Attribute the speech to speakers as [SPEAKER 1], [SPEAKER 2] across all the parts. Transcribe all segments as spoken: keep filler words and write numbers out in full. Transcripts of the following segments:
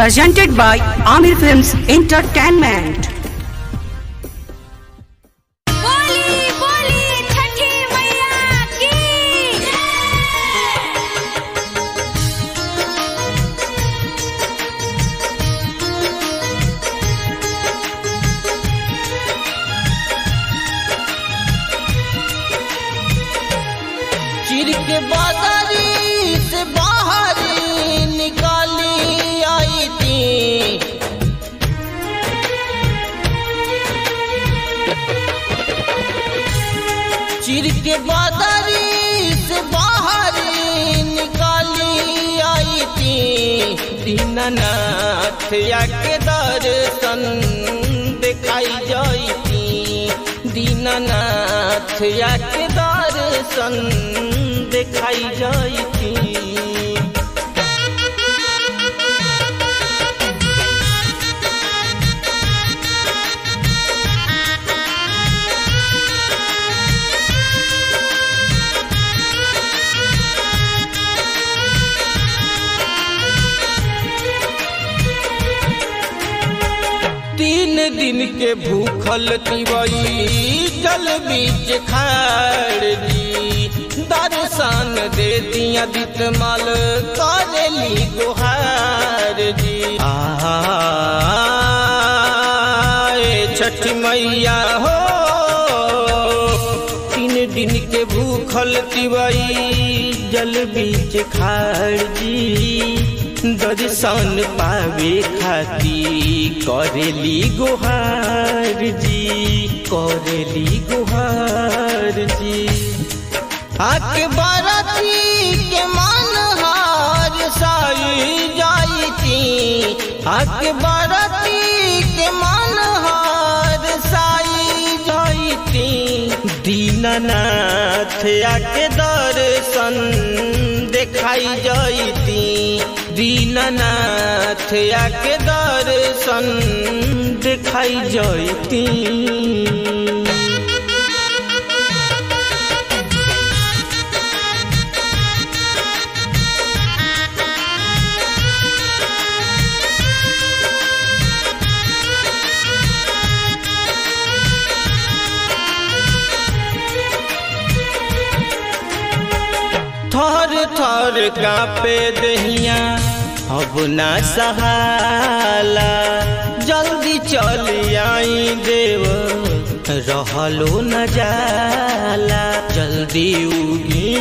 [SPEAKER 1] presented by Amir Films Entertainment.
[SPEAKER 2] चिर के बाजारी से बाहर निकाली आई थी, चिर के बाजारी से बाहर निकाली आई थी। दीनानाथ के दर्शन दिखाई जाई थी, दीनानाथ के दर्शन दिखाई जाई थी। तीन दिन के भूखल तिवई जल बीच खाड़ दी, दर्शन दे दिया दितमल करेली गुहार जी। छठ मैया हो तीन दिन के भूखल तिवई जल बीच खाड़ जी, दर्शन पावे खाती करेली गुहार जी, करेली गुहार जी। आके बाराती के मन हार साई जाई थी, आके बाराती के मन हार साई जाई थी। दीनानाथ आके दर्शन दिखाई जाई थी, दीनानाथ के दर्शन दिखाई जाई थी। थर थर कांपे दहिया अब ना सहाला, जल्दी चल आई देव रहलो न जाला। जल्दी उगी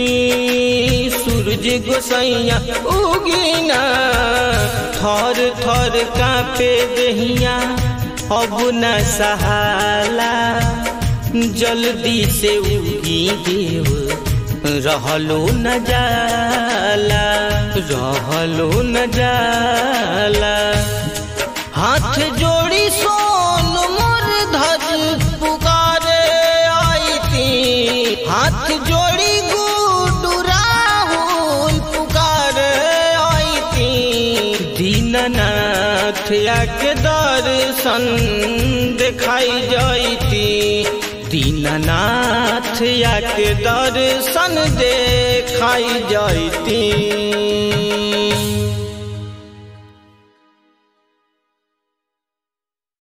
[SPEAKER 2] सूरज गोसैया उगी ना, थर थर कांपे दहिया अब न सहाला, जल्दी से उगी देव रहलो न जाला, रहलो न जाला। हाथ जोड़ी सोन मोर धज पुकारे आई थी, हाथ जोड़ी गुडू राहुल पुकारे आई थी। दीनानाथ के दर्शन दिखाई जाई थी, दीनानाथ के दर्शन दिखाई जाई थी।